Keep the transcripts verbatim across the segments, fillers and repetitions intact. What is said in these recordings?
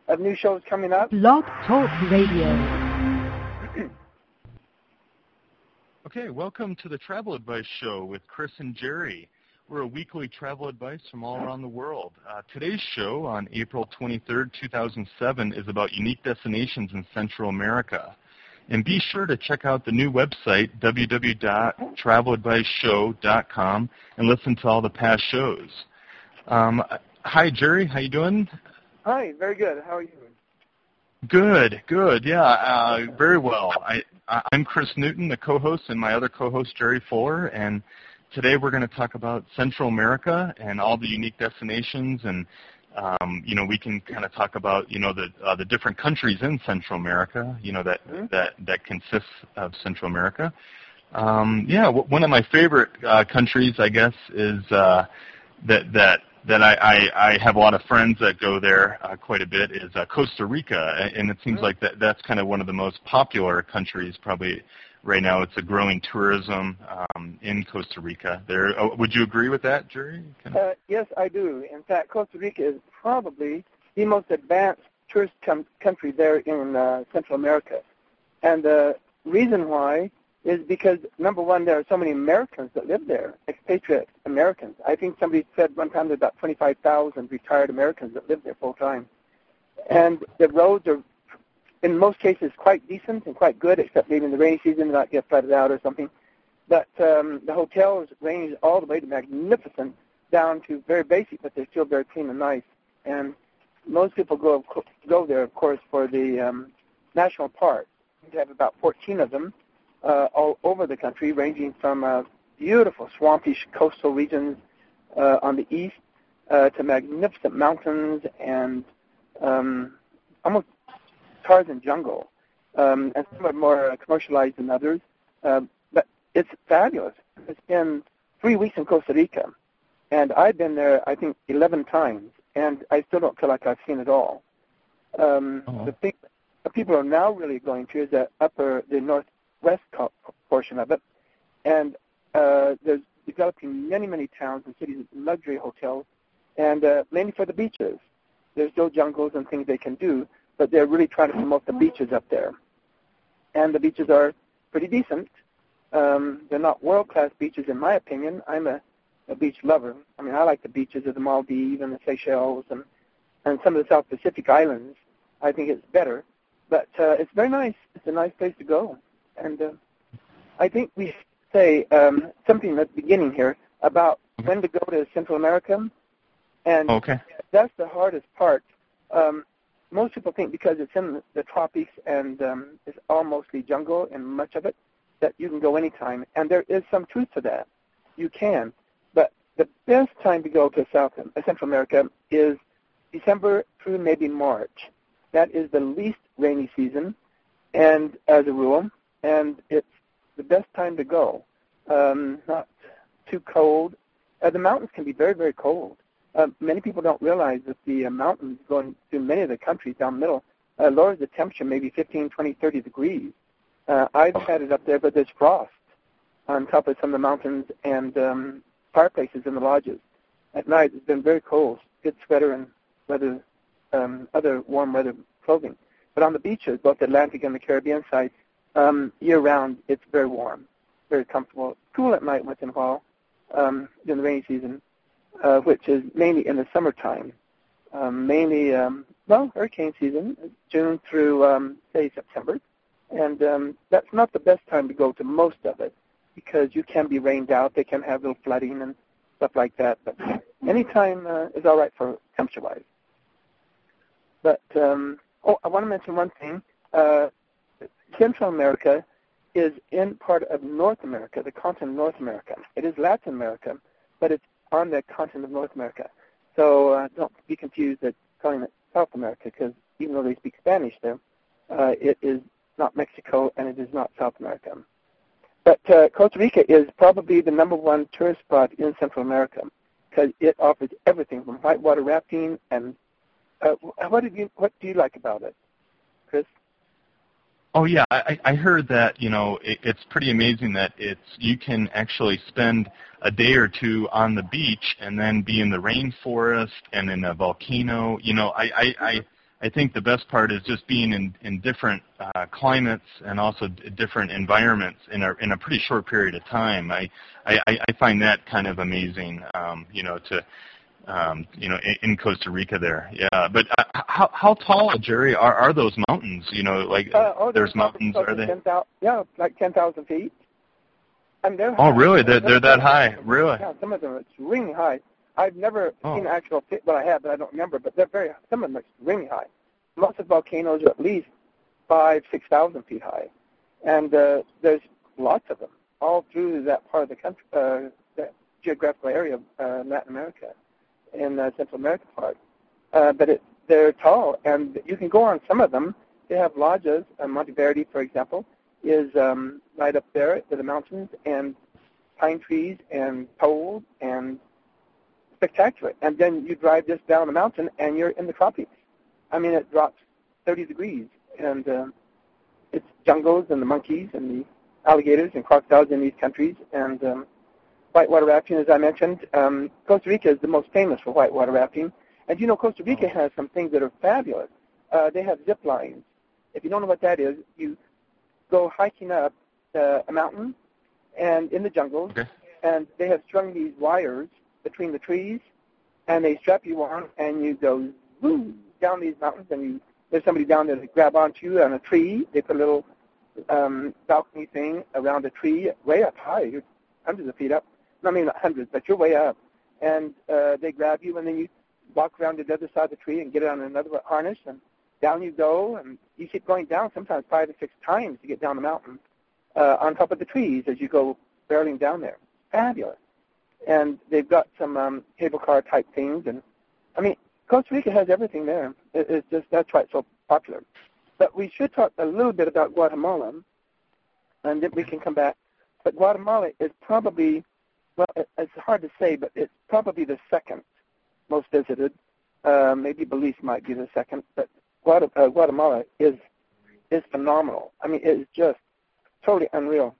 of new shows coming up. Blog Talk Radio. Okay, welcome to the Travel Advice Show with Chris and Jerry. We're a weekly travel advice from all around the world. Uh, today's show on April twenty-third, two thousand seven is about unique destinations in Central America. And be sure to check out the new website, w w w dot travel advice show dot com, and listen to all the past shows. Um, hi, Jerry. How you doing? Hi, very good. How are you? Good, good. Yeah, uh, very well. I, I'm Chris Newton, the co-host, and my other co-host, Jerry Fuller, and today we're going to talk about Central America and all the unique destinations, and um, you know, we can kind of talk about, you know, the uh, the different countries in Central America, you know, that mm-hmm. that that consists of Central America. Um, yeah, w- one of my favorite uh, countries, I guess, is uh, that that that I, I, I have a lot of friends that go there uh, quite a bit is uh, Costa Rica, and it seems mm-hmm. like that that's kind of one of the most popular countries probably. Right now, it's a growing tourism um, in Costa Rica. There, oh, would you agree with that, Jerry? Kind of? uh, yes, I do. In fact, Costa Rica is probably the most advanced tourist com- country there in uh, Central America. And the reason why is because, number one, there are so many Americans that live there, expatriate Americans. I think somebody said one time there's about twenty-five thousand retired Americans that live there full time. And the roads are, in most cases, quite decent and quite good, except maybe in the rainy season they might get flooded out or something. But um, the hotels range all the way to magnificent down to very basic, but they're still very clean and nice. And most people go go there, of course, for the um, national parks. We have about fourteen of them uh, all over the country, ranging from uh, beautiful swampy coastal regions uh, on the east uh, to magnificent mountains and um, almost Tarzan jungle, um, and some are more uh, commercialized than others. Uh, but it's fabulous. It's been three weeks in Costa Rica, and I've been there, I think, eleven times, and I still don't feel like I've seen it all. Um, uh-huh. The thing that people are now really going to is the upper, the northwest co- portion of it, and uh, there's developing many, many towns and cities, luxury hotels, and uh, mainly for the beaches. There's still jungles and things they can do, but they're really trying to promote the beaches up there. And the beaches are pretty decent. Um, they're not world-class beaches, in my opinion. I'm a, a beach lover. I mean, I like the beaches of the Maldives and the Seychelles and, and some of the South Pacific islands. I think it's better. But uh, it's very nice. It's a nice place to go. And uh, I think we say um, something at the beginning here about when to go to Central America. And okay. That's the hardest part. Um, Most people think because it's in the tropics and um, it's all mostly jungle and much of it, that you can go anytime. And there is some truth to that. You can. But the best time to go to South uh, Central America is December through maybe March. That is the least rainy season, and as a rule, and it's the best time to go. Um, not too cold. Uh, the mountains can be very, very cold. Uh, many people don't realize that the uh, mountains going through many of the countries down the middle uh, lowers the temperature maybe fifteen, twenty, thirty degrees. Uh, I've had it up there, but there's frost on top of some of the mountains and um, fireplaces in the lodges. At night, it's been very cold. Good sweater and weather, um, other warm weather clothing. But on the beaches, both the Atlantic and the Caribbean side, um, year-round, it's very warm, very comfortable. Cool at night once in a while um, during the rainy season. Uh, which is mainly in the summertime, um, mainly, um, well, hurricane season, June through, um, say, September. And um, that's not the best time to go to most of it because you can be rained out. They can have little flooding and stuff like that. But any time uh, is all right for temperature-wise. But, um, oh, I want to mention one thing. Uh, Central America is in part of North America, the continent of North America. It is Latin America, but it's on the continent of North America. So uh, don't be confused at calling it South America because even though they speak Spanish there, uh, it is not Mexico and it is not South America. But uh, Costa Rica is probably the number one tourist spot in Central America because it offers everything from whitewater rafting and uh, what, did you, what do you like about it, Chris? Oh yeah, I, I heard that, you know, it, it's pretty amazing that it's you can actually spend a day or two on the beach and then be in the rainforest and in a volcano. You know, I, I, I I think the best part is just being in, in different uh, climates and also d- different environments in a in a pretty short period of time. I I, I find that kind of amazing. Um, you know, to um, you know, in, in Costa Rica there. Yeah, but uh, how how tall, Jerry, are are those mountains? You know, like Uh, oh, there's mountains, are they? ten thousand, yeah, like ten thousand feet. And they're Oh, high. really? They're they're that high, really? Yeah, some of them are extremely high. I've never Oh. seen actual fit, well, I have, but I don't remember. But they're very, some of them are extremely high. Most of the volcanoes are at least five, six thousand feet high, and uh, there's lots of them all through that part of the country, uh, that geographical area of uh, Latin America, in the Central America part. Uh, but it, they're tall, and you can go on some of them. They have lodges. Uh, Monte Verde, for example, is um, right up there to the mountains, and pine trees and poles and spectacular. And then you drive just down the mountain, and you're in the tropics. I mean, it drops thirty degrees, and uh, it's jungles and the monkeys and the alligators and crocodiles in these countries. And um, whitewater rafting, as I mentioned, um, Costa Rica is the most famous for whitewater rafting. And you know, Costa Rica has some things that are fabulous. Uh, they have zip lines. If you don't know what that is, you go hiking up uh, a mountain and in the jungles, Okay. and they have strung these wires between the trees, and they strap you on, and you go woo, down these mountains, and you, there's somebody down there to grab onto you on a tree. They put a little um, balcony thing around a tree way up high. You're hundreds of feet up. I mean, not hundreds, but you're way up. And uh, they grab you, and then you walk around to the other side of the tree and get it on another harness, and down you go, and you keep going down sometimes five or six times to get down the mountain uh, on top of the trees as you go barreling down there. Fabulous. And they've got some um, cable car type things, and I mean, Costa Rica has everything there. It, it's just, that's why it's so popular. But we should talk a little bit about Guatemala, and then we can come back. But Guatemala is probably, well, it, it's hard to say, but it's probably the second most visited. Uh, maybe Belize might be the second, but Guatem- uh, Guatemala is is phenomenal. I mean, it is just totally unreal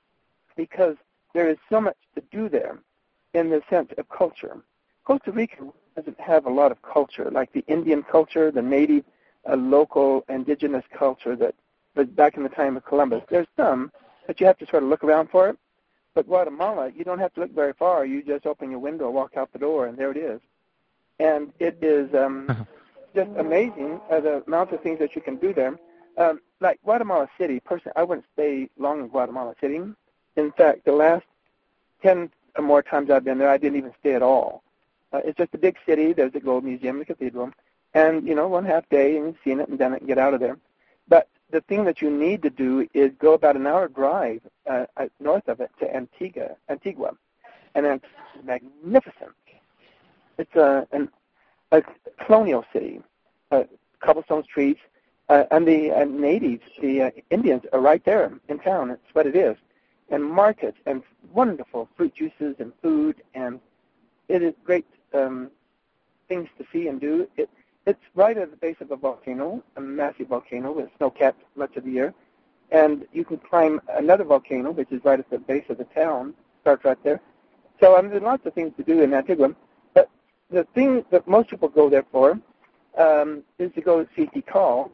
because there is so much to do there in the sense of culture. Costa Rica doesn't have a lot of culture, like the Indian culture, the native, uh, local, indigenous culture that was back in the time of Columbus. There's some, but you have to sort of look around for it. But Guatemala, you don't have to look very far. You just open your window, walk out the door, and there it is. And it is um, just amazing uh, the amount of things that you can do there. Um, like Guatemala City, personally, I wouldn't stay long in Guatemala City. In fact, the last ten or more times I've been there, I didn't even stay at all. Uh, it's just a big city. There's the Gold Museum, the cathedral, and, you know, one half day, and you've seen it and done it and get out of there. But the thing that you need to do is go about an hour drive uh, north of it to Antigua, Antigua, and it's magnificent. It's a, an, a colonial city, uh, cobblestone streets, uh, and the uh, natives, the uh, Indians, are right there in town. It's what it is. And markets and wonderful fruit juices and food, and it is great um, things to see and do. It, it's right at the base of a volcano, a massive volcano with snow-capped much of the year. And you can climb another volcano, which is right at the base of the town, starts right there. So I mean, there's lots of things to do in Antigua. But the thing that most people go there for um, is to go see Tikal,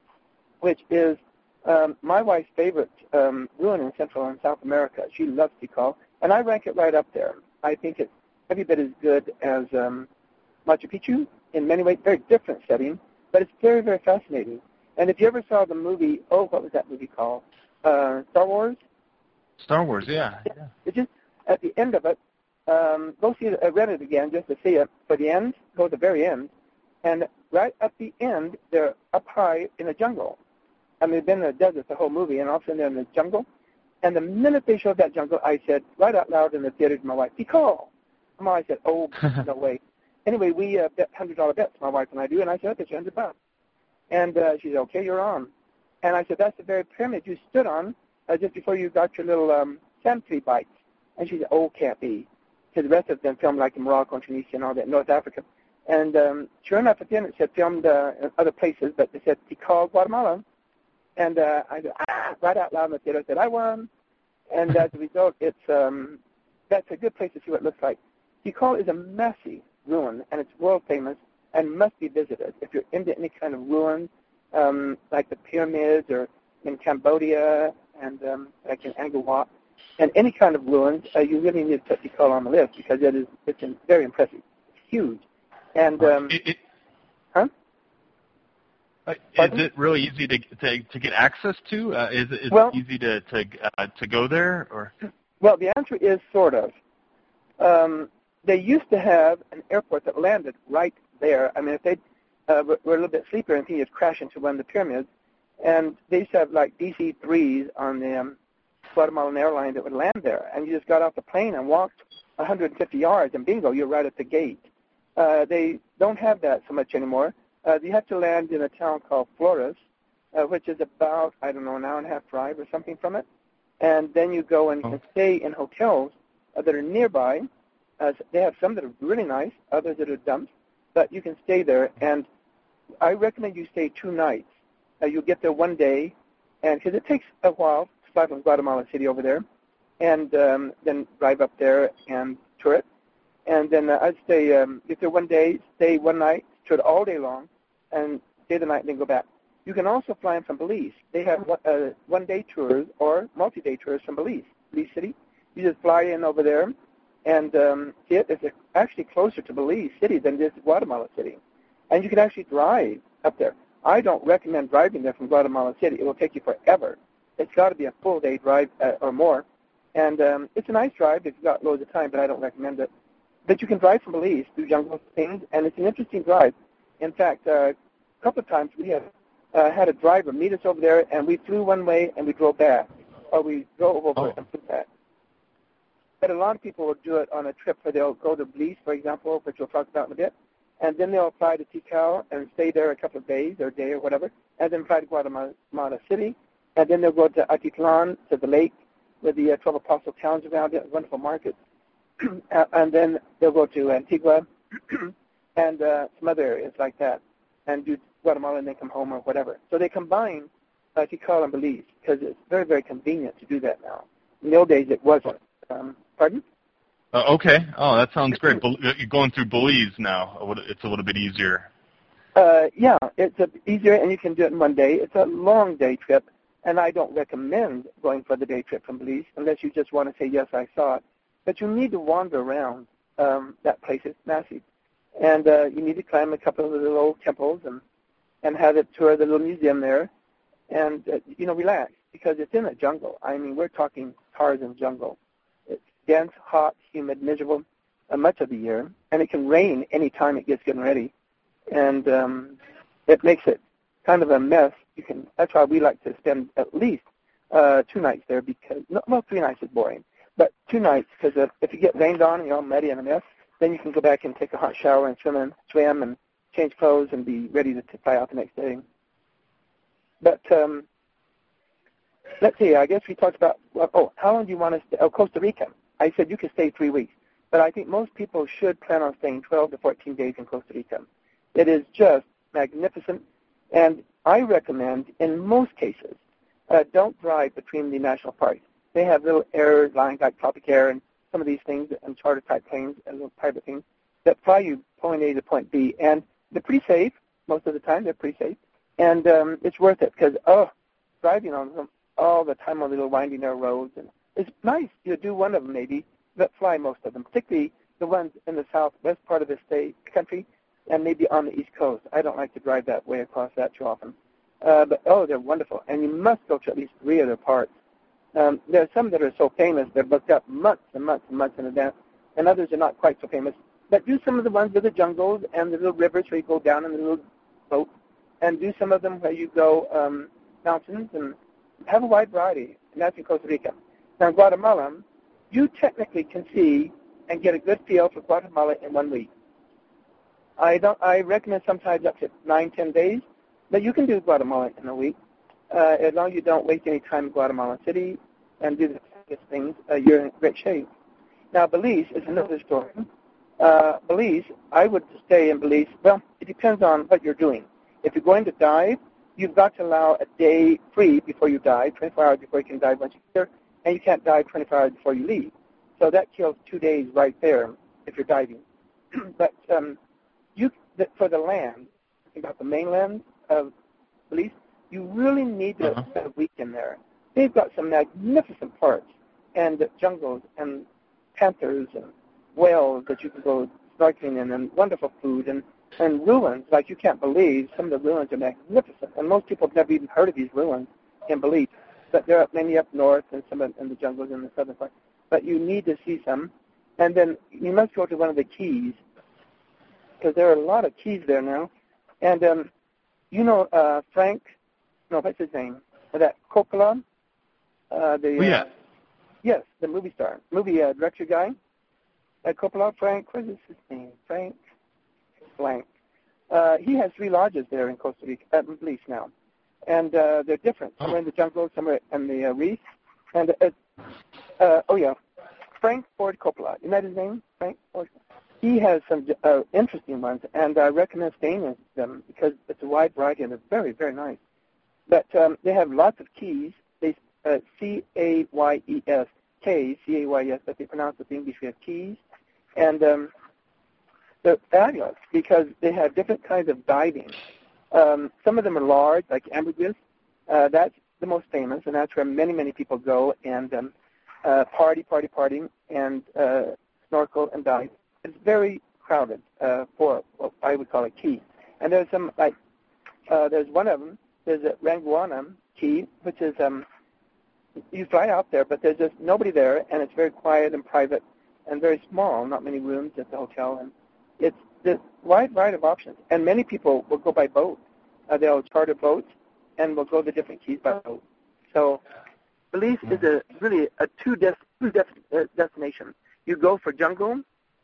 which is um, my wife's favorite um, ruin in Central and South America. She loves Tikal, and I rank it right up there. I think it's every bit as good as um, Machu Picchu in many ways, very different setting, but it's very, very fascinating. And if you ever saw the movie, oh, what was that movie called? Uh, Star Wars? Star Wars, yeah. yeah. It's just at the end of it, um, go see it, uh, read it again just to see it. For the end, go to the very end, and right at the end, they're up high in the jungle. I mean, they've been in the desert the whole movie, and all of a sudden they're in the jungle. And the minute they showed that jungle, I said right out loud in the theater to my wife, Tikal. And my wife said, oh, no way. Anyway, we uh, bet one hundred dollar bets, my wife and I do, and I said, I'll bet you one hundred bucks. And uh, she said, okay, you're on. And I said, that's the very pyramid you stood on uh, just before you got your little um, sand tree bites. And she said, oh, can't be. Because the rest of them filmed like in Morocco and Tunisia and all that, North Africa. And um, sure enough, at the end it said filmed uh, in other places, but it said Tikal, Guatemala. And uh, I said, ah, right out loud in the theater, I said, I won. And as a result, it's um, that's a good place to see what it looks like. Tikal is a massive ruin, and it's world famous. and must be visited. If you're into any kind of ruins, um, like the pyramids or in Cambodia and um, like in Angkor Wat, and any kind of ruins, uh, you really need to put Tikal on the list because it is it's very impressive. It's huge. And um, it, it, huh? Uh, is it really easy to to, to get access to? Uh, is it, is well, it easy to to uh, to go there? Or well, the answer is sort of. Um, they used to have an airport that landed right there. I mean, if they uh, were, were a little bit sleepier and you'd crash into one of the pyramids, and they used to have like D C threes on the um, Guatemalan airline that would land there, and you just got off the plane and walked one hundred fifty yards, and bingo, you're right at the gate. Uh, they don't have that so much anymore. Uh, you have to land in a town called Flores, uh, which is about, I don't know, an hour and a half drive or something from it. And then you go and, oh. and stay in hotels uh, that are nearby. Uh, they have some that are really nice, others that are dumps, but you can stay there. And I recommend you stay two nights. Uh, you'll get there one day, and because it takes a while to fly from Guatemala City over there, and um, then drive up there and tour it. And then uh, I'd stay, um, get there one day, stay one night, tour it all day long, and stay the night and then go back. You can also fly in from Belize. They have uh, one-day tours or multi-day tours from Belize, Belize City. You just fly in over there, and um, see it. It's actually closer to Belize City than it is to Guatemala City. And you can actually drive up there. I don't recommend driving there from Guatemala City. It will take you forever. It's got to be a full-day drive uh, or more. And um, it's a nice drive if you've got loads of time, but I don't recommend it. But you can drive from Belize through jungle things, and it's an interesting drive. In fact, uh, a couple of times we have uh, had a driver meet us over there, and we flew one way and we drove back, or we drove over oh. and flew back. But a lot of people will do it on a trip where they'll go to Belize, for example, which we'll talk about in a bit, and then they'll fly to Tikal and stay there a couple of days or a day or whatever, and then fly to Guatemala City, and then they'll go to Atitlan, to the lake, with the uh, twelve apostle towns around it, wonderful markets, and then they'll go to Antigua and uh, some other areas like that, and do Guatemala and then come home or whatever. So they combine uh, Tikal and Belize because it's very, very convenient to do that now. In the old days, it wasn't. Um, pardon? Uh, okay. Oh, that sounds great. Bel- you're going through Belize now. It's a little bit easier. Uh, yeah, it's a, easier, and you can do it in one day. It's a long day trip, and I don't recommend going for the day trip from Belize unless you just want to say, yes, I saw it. But you need to wander around um, that place. It's massive. And uh, you need to climb a couple of the little old temples and, and have it tour the little museum there and, uh, you know, relax because it's in a jungle. I mean, we're talking Tarzan jungle. It's dense, hot, humid, miserable uh, much of the year, and it can rain any time it gets getting ready. And um, it makes it kind of a mess. You can. That's why we like to spend at least uh, two nights there because, no, well, three nights is boring. But two nights, because if, if you get rained on and you're all muddy and a mess, then you can go back and take a hot shower and swim and swim and change clothes and be ready to, to fly out the next day. But um, let's see. I guess we talked about, well, oh, how long do you want to stay? Oh, Costa Rica. I said you could stay three weeks. But I think most people should plan on staying twelve to fourteen days in Costa Rica. It is just magnificent. And I recommend, in most cases, uh, don't drive between the national parks. They have little airlines like Tropic Air and some of these things and charter-type planes and little private things that fly you point A to point B. And they're pretty safe. Most of the time, they're pretty safe. And um, it's worth it because, oh, driving on them all the time on the little winding narrow roads. And it's nice. You do one of them maybe, but fly most of them, particularly the ones in the southwest part of the state country and maybe on the East Coast. I don't like to drive that way across that too often. Uh, but, oh, they're wonderful. And you must go to at least three of their parts. Um, there are some that are so famous, they're booked up months and months and months in advance, and others are not quite so famous. But do some of the ones with the jungles and the little rivers where you go down in the little boat, and do some of them where you go um, mountains, and have a wide variety, and that's in Costa Rica. Now, in Guatemala, you technically can see and get a good feel for Guatemala in one week. I don't. I recommend sometimes up to nine, ten days, but you can do Guatemala in a week. Uh, as long as you don't waste any time in Guatemala City and do the biggest things, uh, you're in great shape. Now, Belize is another story. Uh, Belize, I would stay in Belize. Well, it depends on what you're doing. If you're going to dive, you've got to allow a day free before you dive, twenty-four hours before you can dive once you're there, and you can't dive twenty-four hours before you leave. So that kills two days right there if you're diving. But um, you the, for the land, about the mainland of Belize, you really need to Uh-huh. spend a week in there. They've got some magnificent parks and jungles and panthers and whales that you can go snorkeling in, and wonderful food and, and ruins like you can't believe. Some of the ruins are magnificent, and most people have never even heard of these ruins in Belize. But they're up, many up north and some in the jungles in the southern part. But you need to see some. And then you must go to one of the keys, because there are a lot of keys there now. And um, you know uh, Frank, no, what's his name? That Coppola, uh, the Oh, yeah. uh, yes, the movie star, movie uh, director guy. Uh, Coppola, Frank, what is his name? Frank blank. Uh, he has three lodges there in Costa Rica, at Belize now. And uh, they're different. Some Oh. are in the jungle, some are in the uh, reef. And, uh, uh, oh, yeah, Frank Ford Coppola. Isn't that his name? Frank Ford. He has some uh, interesting ones, and I recommend staying in them because it's a wide variety, and they're very, very nice. But um, they have lots of keys. They uh, C A Y E S, K, C A Y E S, but they pronounce it in English as keys. And um, they're fabulous because they have different kinds of diving. Um, some of them are large, like ambergris. Uh, that's the most famous, and that's where many, many people go and um, uh, party, party, partying, and uh, snorkel and dive. It's very crowded uh, for what I would call a key. And there's some, like, uh, there's one of them, there's a Ranguana Key, which is, um, you fly out there, but there's just nobody there, and it's very quiet and private and very small, not many rooms at the hotel. And it's this wide variety of options. And many people will go by boat. Uh, they'll charter boats and will go to different keys by boat. So Belize is a really a two, des- two des- uh, destinations. You go for jungle,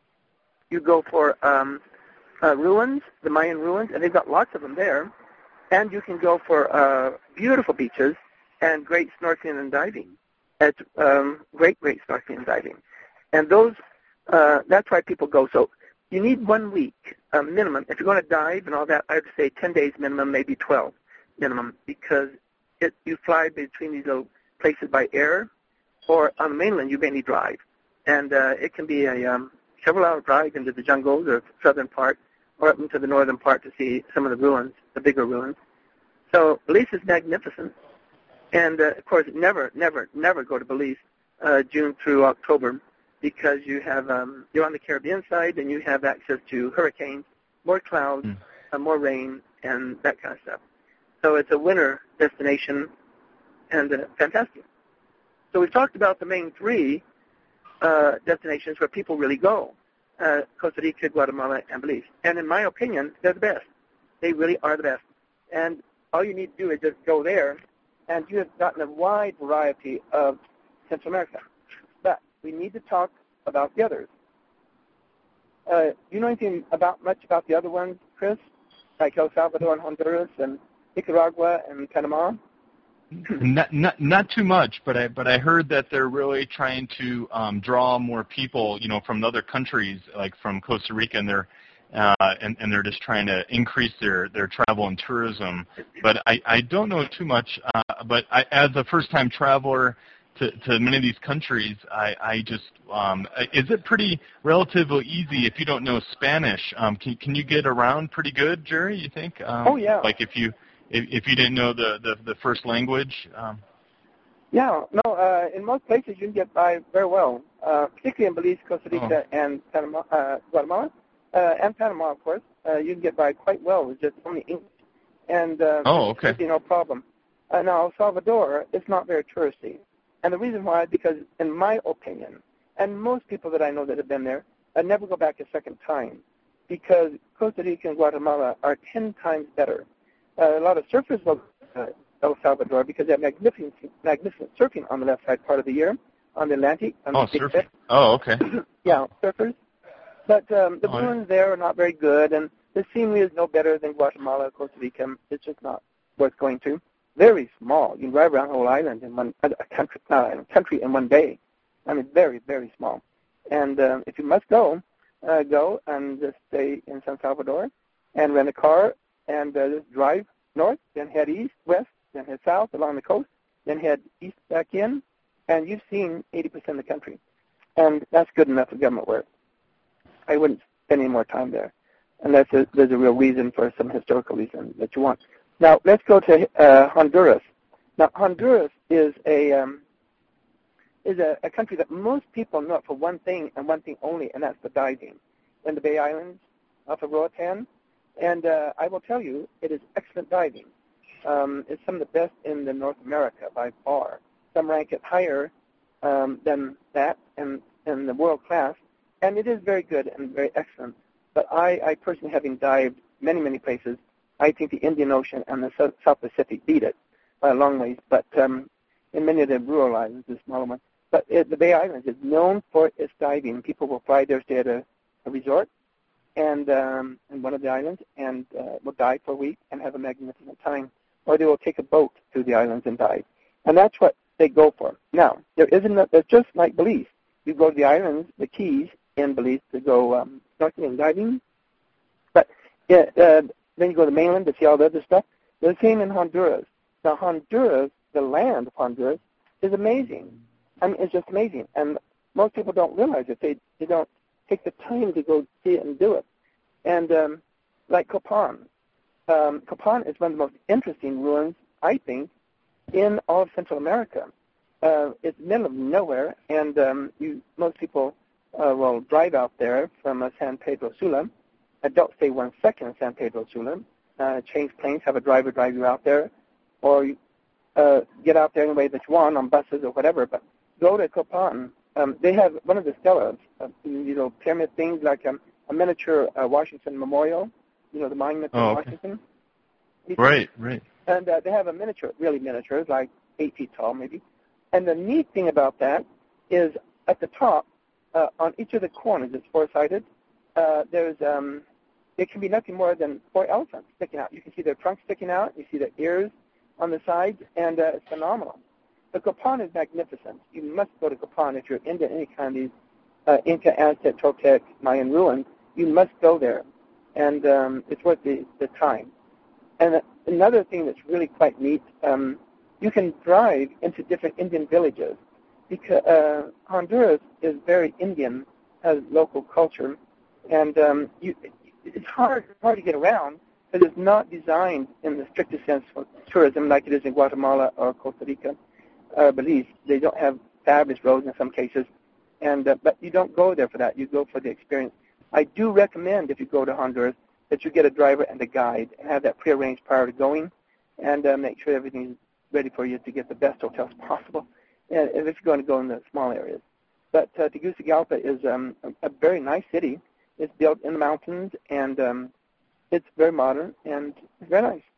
you go for um, uh, ruins, the Mayan ruins, and they've got lots of them there. And you can go for uh, beautiful beaches and great snorkeling and diving. It's um, great, great snorkeling and diving. And those, uh, that's why people go. So you need one week uh, minimum. If you're going to dive and all that, I would say ten days minimum, maybe twelve minimum, because it, you fly between these little places by air, or on the mainland you mainly drive. And uh, it can be a um, several-hour drive into the jungles or southern part, or up into the northern part to see some of the ruins, the bigger ruins. So Belize is magnificent. And, uh, of course, never, never, never go to Belize uh, June through October, because you have um, you're on the Caribbean side and you have access to hurricanes, more clouds, mm. uh, more rain, and that kind of stuff. So it's a winter destination, and uh, fantastic. So we've talked about the main three uh, destinations where people really go, uh, Costa Rica, Guatemala, and Belize. And in my opinion, they're the best. They really are the best. And all you need to do is just go there, and you have gotten a wide variety of Central America. But we need to talk about the others. Uh, do you know anything about much about the other ones, Chris? Like El Salvador and Honduras and Nicaragua and Panama? Not, not not too much, but I but I heard that they're really trying to um, draw more people, you know, from other countries, like from Costa Rica, and they're uh, and, and they're just trying to increase their, their travel and tourism. But I, I don't know too much. Uh, but I, as a first-time traveler to, to many of these countries, I, I just um, is it pretty relatively easy if you don't know Spanish? Um, can can you get around pretty good, Jerry? You think? Um, oh yeah. Like if you if, if you didn't know the the, the first language. Um, Yeah, no, uh, in most places you can get by very well, uh, particularly in Belize, Costa Rica, oh. and Panama, uh, Guatemala, uh, and Panama, of course. Uh, you can get by quite well with just only English. And uh, oh, okay. It's no problem. Uh, now, El Salvador is not very touristy. And the reason why, because in my opinion, and most people that I know that have been there, uh, never go back a second time, because Costa Rica and Guatemala are ten times better. Uh, a lot of surfers will uh, El Salvador because they have magnificent, magnificent surfing on the left side part of the year, on the Atlantic. On oh, the surfing. Oh, okay. yeah, surfers. But um, the oh, ruins yeah. there are not very good, and the scenery is no better than Guatemala or Costa Rica. It's just not worth going to. Very small. You can drive around the whole island in one a country, uh, country in one day. I mean, very, very small. And uh, if you must go, uh, go and just stay in San Salvador and rent a car and uh, just drive north, then head east, west, then head south along the coast, then head east back in, and you've seen eighty percent of the country. And that's good enough for government work. I wouldn't spend any more time there. unless there's a real reason for some historical reason that you want. Now, let's go to uh, Honduras. Now, Honduras is a um, is a, a country that most people know for one thing and one thing only, and that's the diving in the Bay Islands off of Roatan. And uh, I will tell you, it is excellent diving. Um, it's some of the best in the North America by far. Some rank it higher um, than that in, in the world class, and it is very good and very excellent. But I, I personally, having dived many, many places, I think the Indian Ocean and the South, South Pacific beat it by a long ways. But um, in many of the rural islands, the smaller ones. But it, the Bay Islands is known for its diving. People will fly there, stay at a, a resort and um, in one of the islands, and uh, will dive for a week and have a magnificent time. Or they will take a boat through the islands and dive. And that's what they go for. Now, there isn't, a, it's just like Belize. You go to the islands, the Keys in Belize to go um, snorkeling and diving. But yeah, uh, then you go to the mainland to see all the other stuff. The same in Honduras. Now, Honduras, the land of Honduras, is amazing. I mean, it's just amazing. And most people don't realize it. They, they don't take the time to go see it and do it. And um, like Copan. Um, Copan is one of the most interesting ruins, I think, in all of Central America. Uh, it's in the middle of nowhere, and um, you, most people uh, will drive out there from uh, San Pedro Sula. Uh, don't stay one second in San Pedro Sula. Uh, change planes, have a driver drive you out there, or you, uh, get out there any way that you want on buses or whatever. But go to Copan. Um, they have one of the stelas, uh, you know, pyramid things like um, a miniature uh, Washington Memorial. You know, the monument oh, in okay. Washington. Right, right. And uh, they have a miniature, really miniature, like eight feet tall maybe. And the neat thing about that is at the top, uh, on each of the corners, it's four-sided, uh, there's, um, it can be nothing more than four elephants sticking out. You can see their trunks sticking out, you see their ears on the sides, and uh, it's phenomenal. The Copan is magnificent. You must go to Copan if you're into any kind of these uh, Inca, Aztec, Toltec, Mayan ruins. You must go there. And um, it's worth the, the time. And another thing that's really quite neat, um, you can drive into different Indian villages. Because uh, Honduras is very Indian, has local culture, and um, you, it's hard, hard to get around because it's not designed in the strictest sense for tourism like it is in Guatemala or Costa Rica or Belize. They don't have fabulous roads in some cases, and uh, but you don't go there for that. You go for the experience. I do recommend, if you go to Honduras, that you get a driver and a guide and have that prearranged prior to going, and uh, make sure everything's ready for you to get the best hotels possible, and if you're going to go in the small areas. But uh, Tegucigalpa is um, a, a very nice city. It's built in the mountains, and um, it's very modern, and it's very nice.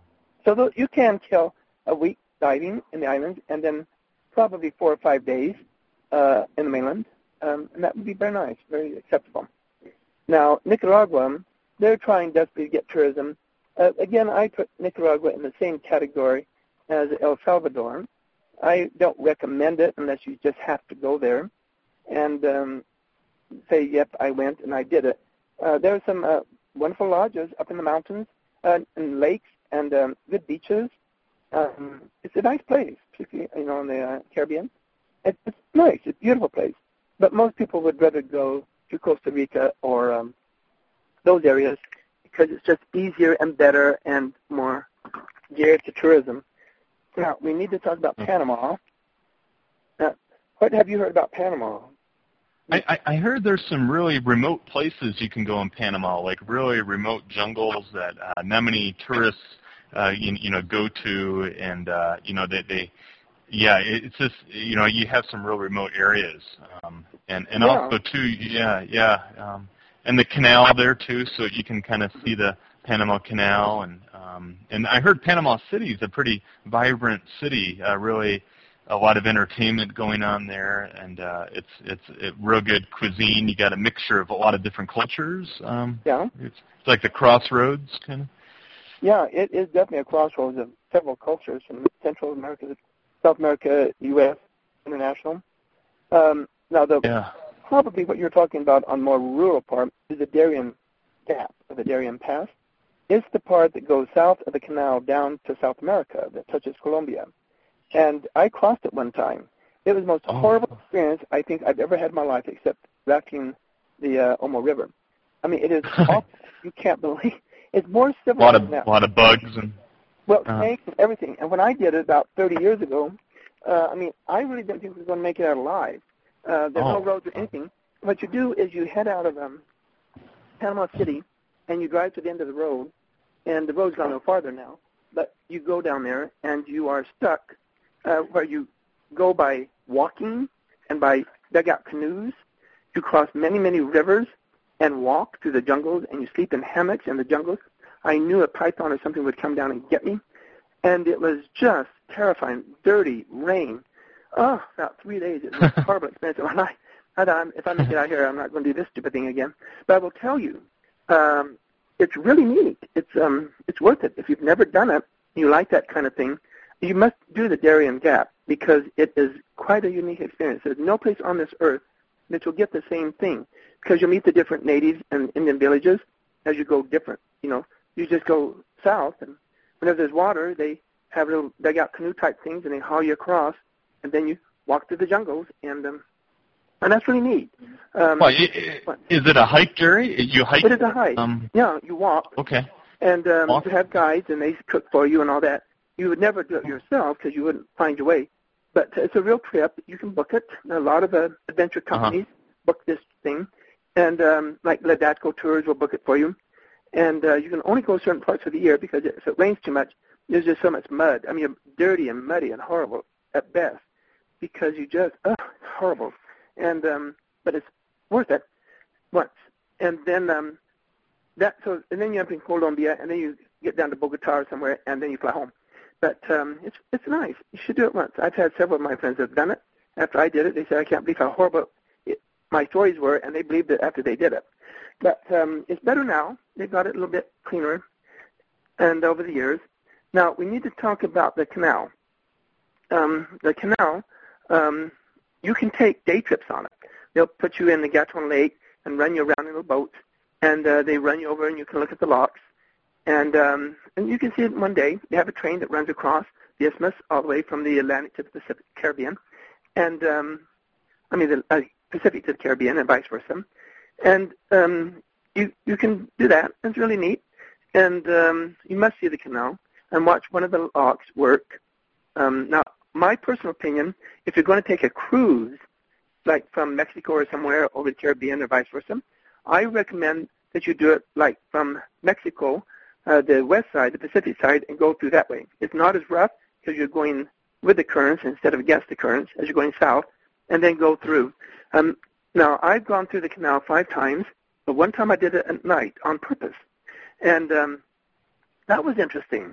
So th- you can kill a week diving in the islands, and then probably four or five days uh, in the mainland, um, and that would be very nice, very acceptable. Now, Nicaragua, they're trying desperately to get tourism. Uh, again, I put Nicaragua in the same category as El Salvador. I don't recommend it unless you just have to go there and um, say, yep, I went and I did it. Uh, there are some uh, wonderful lodges up in the mountains uh, and lakes and um, good beaches. Um, it's a nice place, particularly, you know, in the uh, Caribbean. It's, it's nice. It's a beautiful place. But most people would rather go to Costa Rica or um, those areas because it's just easier and better and more geared to tourism. Now, we need to talk about Panama. Now, what have you heard about Panama? I, I, I heard there's some really remote places you can go in Panama, like really remote jungles that uh, not many tourists, uh, you, you know, go to, and uh, you know, they, they, yeah, it's just, you know, you have some real remote areas, um, and and yeah. also too, yeah, yeah, um, and the canal there too, so you can kind of see the Panama Canal, and um, and I heard Panama City is a pretty vibrant city, uh, really. A lot of entertainment going on there, and uh, it's it's it, real good cuisine. You got a mixture of a lot of different cultures. Um, yeah, it's, it's like the crossroads, kind of. Yeah, it is definitely a crossroads of several cultures from Central America, South America, U S, international. Um, now, the yeah. probably what you're talking about on more rural part is the Darien Gap or the Darien Pass. It's the part that goes south of the canal down to South America that touches Colombia. And I crossed it one time. It was the most oh. horrible experience I think I've ever had in my life, except rafting the uh, Omo River. I mean, it is awful. You can't believe. It's more A civilized lot of now. a lot of bugs and Well, uh-huh. snakes and everything. And when I did it about thirty years ago, uh, I mean, I really didn't think we were going to make it out alive. Uh, there's Oh. no roads or anything. What you do is you head out of um, Panama City, and you drive to the end of the road, and the road's gone no farther now. But you go down there, and you are stuck uh, where you go by walking and by dugout canoes. You cross many, many rivers and walk through the jungles, and you sleep in hammocks in the jungles. I knew a python or something would come down and get me, and it was just terrifying. Dirty, rain. Oh, about three days. It was a horrible experience. And I, I thought, if I make it out here, I'm not going to do this stupid thing again. But I will tell you, um, it's really neat. It's um, it's worth it. If you've never done it, you like that kind of thing, you must do the Darien Gap because it is quite a unique experience. There's no place on this earth that you'll get the same thing because you'll meet the different natives and Indian villages as you go different. You know, you just go south, and whenever there's water, they have little dugout canoe type things, and they haul you across, and then you walk through the jungles, and um, and that's really neat. Um, well, is it a hike, Jerry? You hike? It is a hike. Um, yeah, you walk. Okay. And um, walk. you have guides, and they cook for you and all that. You would never do it yourself because you wouldn't find your way. But it's a real trip. You can book it. A lot of uh, adventure companies uh-huh. book this thing. And um, like Ladacco Tours will book it for you. And uh, you can only go certain parts of the year because if it rains too much, there's just so much mud. I mean, dirty and muddy and horrible at best because you just, oh, it's horrible. And um, but it's worth it once. And then um, that so and then you have in Colombia, and then you get down to Bogota or somewhere, and then you fly home. But um, it's it's nice. You should do it once. I've had several of my friends that have done it. After I did it, they said, I can't believe how horrible it, my stories were, and they believed it after they did it. But um, it's better now. They've got it a little bit cleaner and over the years. Now, we need to talk about the canal. Um, the canal, um, you can take day trips on it. They'll put you in the Gatun Lake and run you around in little boats, and uh, they run you over, and you can look at the locks. And um, and you can see it one day. They have a train that runs across the isthmus all the way from the Atlantic to the Pacific Caribbean, and um, I mean the uh, Pacific to the Caribbean and vice versa. And um, you you can do that. It's really neat. And um, you must see the canal and watch one of the locks work. Um, now, my personal opinion, if you're going to take a cruise, like from Mexico or somewhere over the Caribbean or vice versa, I recommend that you do it like from Mexico, uh, the west side, the Pacific side, and go through that way. It's not as rough because you're going with the currents instead of against the currents as you're going south, and then go through. Um, now, I've gone through the canal five times, but one time I did it at night on purpose. And um, that was interesting.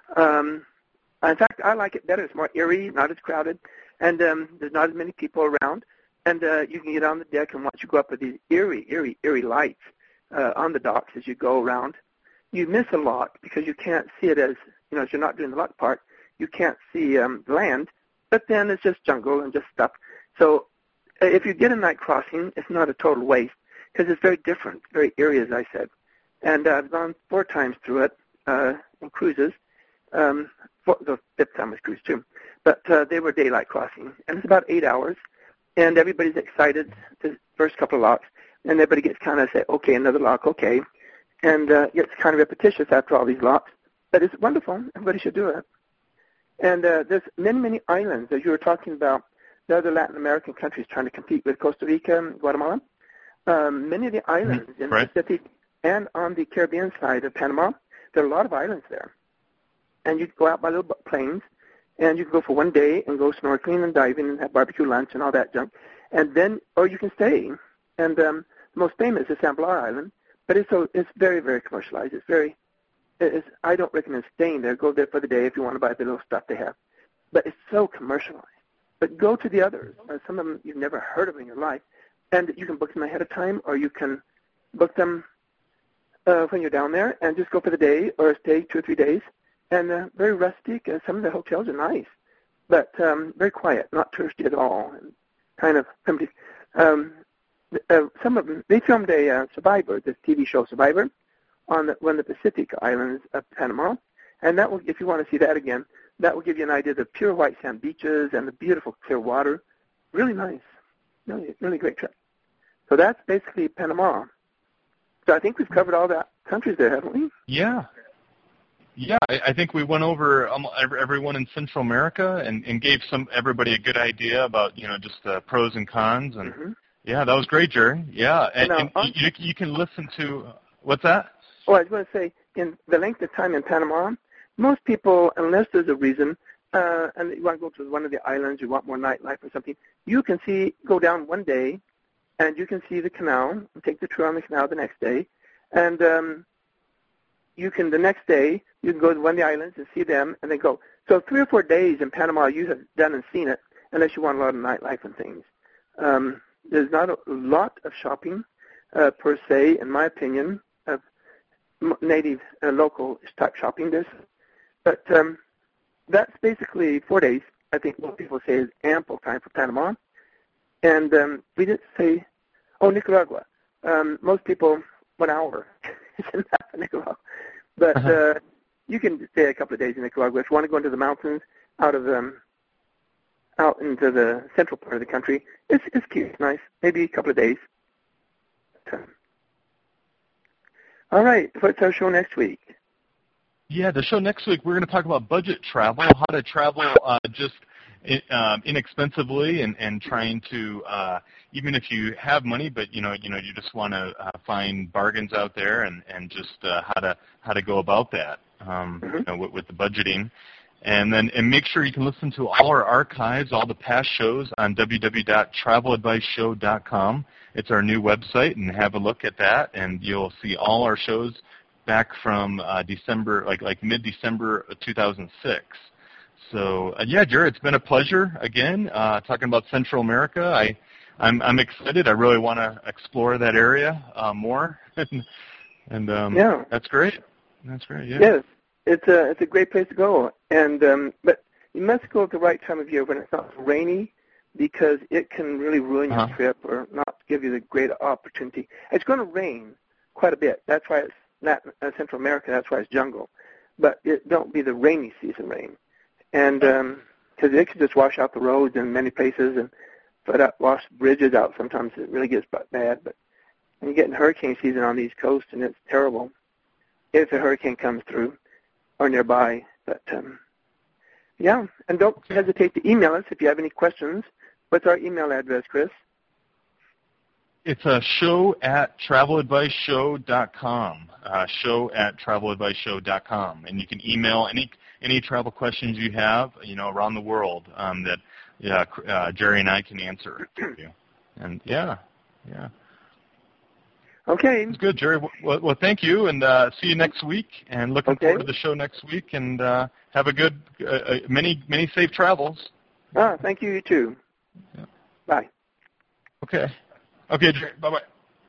Um, in fact, I like it better. It's more eerie, not as crowded, and um, there's not as many people around. And uh, you can get on the deck and watch you go up with these eerie, eerie, eerie lights uh, on the docks as you go around. You miss a lot because you can't see it as, you know, as you're not doing the lock part, you can't see um, land, but then it's just jungle and just stuff. So uh, if you get a night crossing, it's not a total waste because it's very different, very eerie, as I said. And uh, I've gone four times through it uh, in cruises. Um, four, the fifth time was cruise too. But uh, they were daylight crossing, and it's about eight hours. And everybody's excited the first couple of locks, and everybody gets kind of say, okay, another lock, okay. And uh, it's kind of repetitious after all these locks. But it's wonderful. Everybody should do it. And uh, there's many, many islands, as you were talking about, the other Latin American countries trying to compete with Costa Rica and Guatemala. Um, many of the islands mm-hmm. in right. the Pacific and on the Caribbean side of Panama, there are a lot of islands there. And you can go out by little planes, and you can go for one day and go snorkeling and diving and have barbecue lunch and all that junk. And then, or you can stay. And um, the most famous is San Blas Island, but it's so it's very, very commercialized. It's very, it's, I don't recommend staying there. Go there for the day if you want to buy the little stuff they have. But it's so commercialized. But go to the others. Uh, some of them you've never heard of in your life. And you can book them ahead of time, or you can book them uh, when you're down there and just go for the day or stay two or three days. And uh, very rustic. Uh, some of the hotels are nice, but um, very quiet, not touristy at all, and kind of primitive. Um, uh, some of them, they filmed a uh, Survivor, this T V show Survivor, on the, one of the Pacific islands of Panama, and that will, if you want to see that again, that will give you an idea of the pure white sand beaches and the beautiful clear water. Really nice, really, really great trip. So that's basically Panama. So I think we've covered all the countries there, haven't we? Yeah. Yeah, I, I think we went over um, everyone in Central America and, and gave some everybody a good idea about, you know, just the pros and cons. And mm-hmm. yeah, that was great, Jerry. Yeah, and, and, uh, and you, you can listen to, what's that? Oh, I was going to say, in the length of time in Panama, most people, unless there's a reason, uh, and you want to go to one of the islands, you want more nightlife or something, you can see, go down one day, and you can see the canal, and take the tour on the canal the next day, and um, you can, the next day, you can go to one of the islands and see them, and then go. So three or four days in Panama, you have done and seen it, unless you want a lot of nightlife and things. Um, there's not a lot of shopping, uh, per se, in my opinion, of native, uh, local type shopping. There's, but um, that's basically four days. I think most people say is ample time for Panama. And um, we didn't say, oh, Nicaragua. Um, most people, one hour is enough for Nicaragua. But uh-huh. uh, you can stay a couple of days in Nicaragua. If you want to go into the mountains, out of um, out into the central part of the country, it's it's cute, it's nice. Maybe a couple of days. All right, what's our show next week? Yeah, the show next week, we're going to talk about budget travel, how to travel uh, just um, inexpensively, and, and trying to, uh, even if you have money, but you know, you know, you just want to uh, find bargains out there, and, and just uh, how to how to go about that um, mm-hmm. you know, with, with the budgeting. And then and make sure you can listen to all our archives, all the past shows on w w w dot travel advice show dot com. It's our new website, and have a look at that, and you'll see all our shows back from uh, December, like like mid-December of two thousand six. So uh, yeah, Jerry, it's been a pleasure again uh, talking about Central America. I I'm I'm excited. I really want to explore that area uh, more, and um, yeah, that's great. That's great. Yeah. Yes. It's a it's a great place to go, and um, but you must go at the right time of year when it's not rainy, because it can really ruin your uh-huh. trip or not give you the great opportunity. It's going to rain quite a bit. That's why it's not uh, Central America. That's why it's jungle. But it don't be the rainy season rain, and because um, it can just wash out the roads in many places and flood out, wash bridges out. Sometimes it really gets bad. But when you get in hurricane season on the East Coast, and it's terrible if a hurricane comes through or nearby. But, um, yeah, and don't hesitate to email us if you have any questions. What's our email address, Chris? It's a show at travel advice show dot com, uh, show at travel advice show dot com. And you can email any any travel questions you have, you know, around the world um, that yeah, uh, Jerry and I can answer for you. And, yeah, yeah. Okay. It's good, Jerry. Well, well thank you, and uh, see you next week. And looking okay. forward to the show next week. And uh, have a good, uh, many, many safe travels. Ah, thank you. You too. Yeah. Bye. Okay. Okay, Jerry. Bye bye.